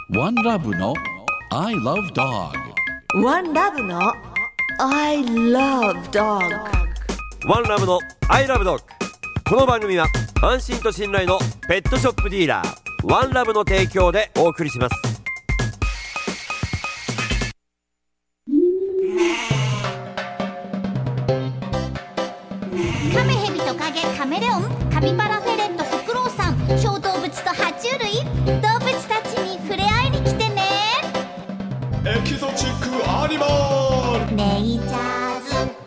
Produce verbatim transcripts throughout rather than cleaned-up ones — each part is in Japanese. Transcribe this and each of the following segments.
ワンラブの I love dog。 ワンラブの I love dog。 ワンラブの I love dog。 この番組は安心と信頼のペットショップディーラーワンラブの提供でお送りします。 カメヘビトカゲカメレオンカピバラフェレットフクロウさん小動物と爬虫類動物たちに触れ合いに来てね。 エキゾチックアニマルネイチャーズワンラブグル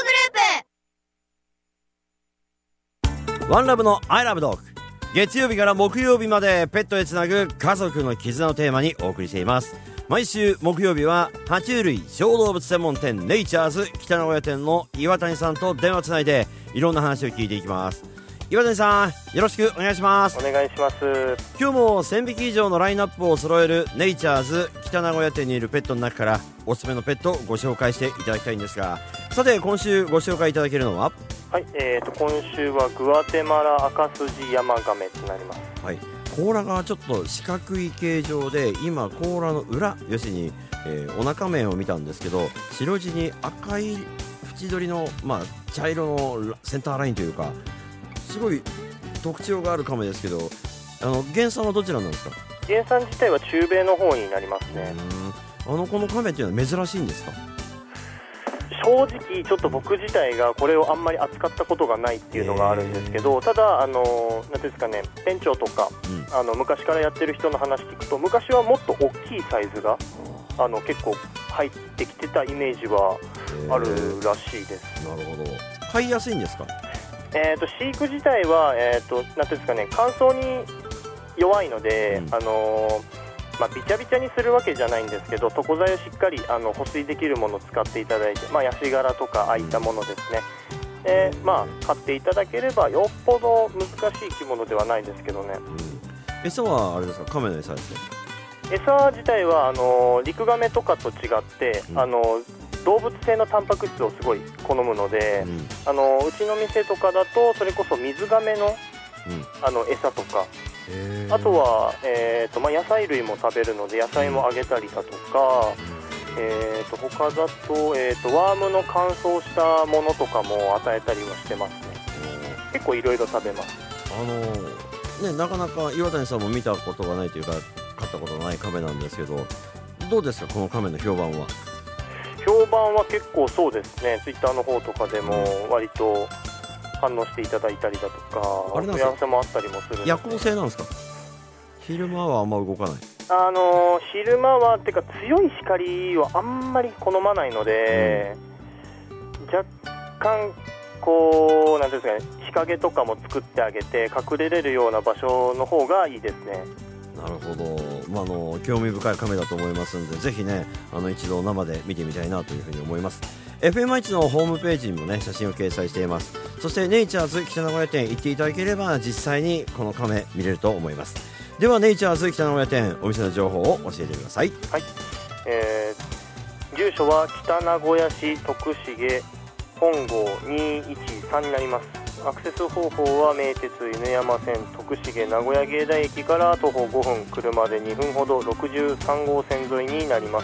ープ。 ワンラブの I love dog。 月曜日から木曜日までペットへつなぐ家族の絆をテーマにお送りしています。毎週木曜日は爬虫類小動物専門店ネイチャーズ北名古屋店の岩谷さんと電話つないでいろんな話を聞いていきます。岩谷さん、よろしくお願いします。 お願いします。 今日もせんびき以上のラインナップを揃えるネイチャーズ北名古屋店にいるペットの中からおすすめのペットをご紹介していただきたいんですが、さて今週ご紹介いただけるのは、 はい、えー、と今週はグアテマラアカスジヤマガメとなります。 はい、甲羅がちょっと四角い形状で今甲羅の裏、要するに、えー、お腹面を見たんですけど白地に赤い縁取りの、まあ、茶色のセンターラインというかすごい特徴があるカメですけど、あの原産はどちらなんですか？ 原産自体は中米の方になりますね。 うん、あのこのカメっていうのは珍しいんですか？ 正直ちょっと僕自体がこれをあんまり扱ったことがないっていうのがあるんですけど、ただあのなんていうんですかね、店長とか、うん、あの昔からやってる人の話聞くと昔はもっと大きいサイズがあの結構入ってきてたイメージはあるらしいです。 なるほど。飼いやすいんですか？ えー、と飼育自体は、えー、となんていうんですかね、乾燥に弱いので、うん、あのまあ、びちゃびちゃにするわけじゃないんですけど床材をしっかりあの保水できるものを使っていただいて、まあ、ヤシ殻とかああいったものですね。で、まあ、買っていただければよっぽど難しい生き物ではないですけどね。 うん、餌はあれですか？カメの餌ですね。 餌自体はあのリクガメとかと違って、うん、あの動物性のタンパク質をすごい好むので、うん、あのうちの店とかだとそれこそ水ガメの、うん、あの餌とか、あとは、えーとまあ、野菜類も食べるので野菜もあげたりだとか、うん、えーと他だと、えーとワームの乾燥したものとかも与えたりはしてますね。結構いろいろ食べます。 あのーね、なかなか岩谷さんも見たことがないというか飼ったことがないカメなんですけど、どうですかこのカメの評判は？ 評判は結構そうですね、ツイッターの方とかでも割と反応していただいたりだとか問い合わせもあったりもするので。 夜行性なんですか？昼間はあんま動かない？ あの昼間はってか強い光はあんまり好まないので、うん、若干こうなんていうんですかね、日陰とかも作ってあげて隠れれるような場所の方がいいですね。 なるほど、まあ、あの興味深いカメだと思いますのでぜひねあの一度生で見てみたいなというふうに思います。 エフエムアイチ のホームページにもね写真を掲載しています。そしてネイチャーズ北名古屋店行っていただければ実際にこのカメ見れると思います。ではネイチャーズ北名古屋店お店の情報を教えてください。 はい、えー、住所は北名古屋市徳重本郷にいちさんになります。アクセス方法は名鉄犬山線徳重名古屋芸大駅から徒歩ごふん、車でにふんほどろくじゅうさんごうせん沿いになります。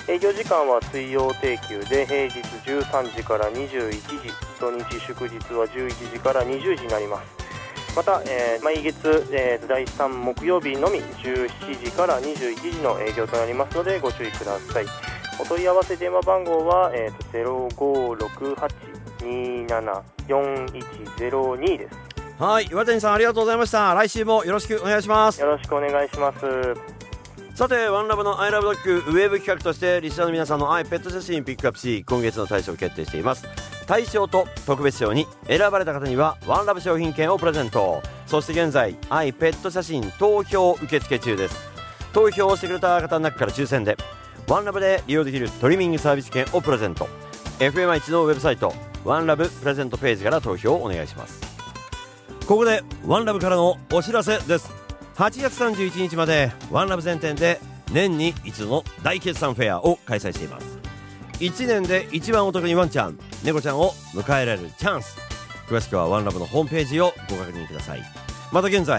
営業時間は水曜定休で平日じゅうさんじからにじゅういちじ、土日祝日はじゅういちじからにじゅうじになります。また、えー、毎月、えー、だいさん木曜日のみじゅうしちじからにじゅういちじの営業となりますのでご注意ください。お問い合わせ電話番号は、えー、とゼロごろくはちにーななよんいちゼロにです。 はい、岩谷さんありがとうございました。来週もよろしくお願いします。 よろしくお願いします。 さてワンラブの I love dog ウェブ企画としてリスナーの皆さんの愛ペット写真ピックアップし今月の大賞を決定しています。大賞と特別賞に選ばれた方にはワンラブ商品券をプレゼント。そして現在愛ペット写真投票受付中です。投票をしてくれた方の中から抽選でワンラブで利用できるトリミングサービス券をプレゼント。 エフエムアイチ のウェブサイトワンラブプレゼントページから投票をお願いします。ここでワンラブからのお知らせです。はちがつさんじゅういちにちまでワンラブ全店で年に一度の大決算フェアを開催しています。いちねんで一番お得にワンちゃん猫ちゃんを迎えられるチャンス。詳しくはワンラブのホームページをご確認ください。また現在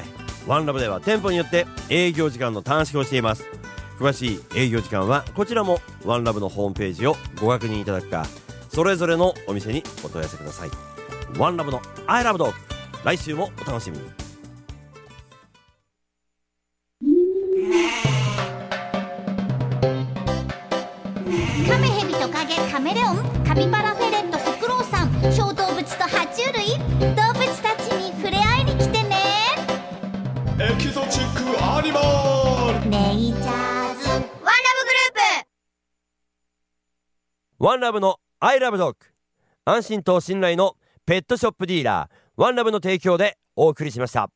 ワンラブでは店舗によって営業時間の短縮をしています。詳しい営業時間はこちらもワンラブのホームページをご確認いただくか、それぞれのお店にお問い合わせください。ワンラブの I love dog、 来週もお楽しみに。 カメヘビトカゲカメレオンカピバラフェレットフクロウさん小動物と爬虫類、動物たちに触れ合いに来てね。 エキゾチックアニマルネイチャーズワンラブグループ。 ワンラブの I love dog、 安心と信頼のペットショップディーラーワンラブの提供でお送りしました。